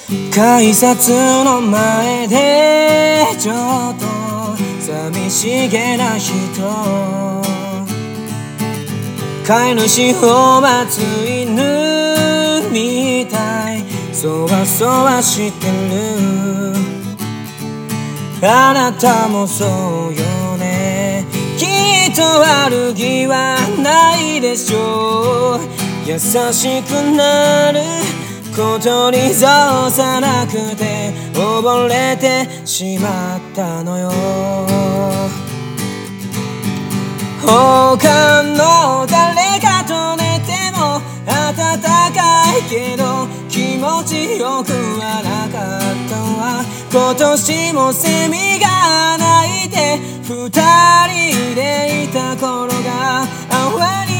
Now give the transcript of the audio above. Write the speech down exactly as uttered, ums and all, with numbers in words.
改札の前でちょっと寂しげな人、飼い主を待つ犬みたいそわそわしてる。あなたもそうよね、きっと悪気はないでしょう。優しくなることに造さなくて溺れてしまったのよ。他の誰かと寝ても暖かいけど気持ちよくはなかったわ。今年もセミが鳴いて二人でいた頃が淡い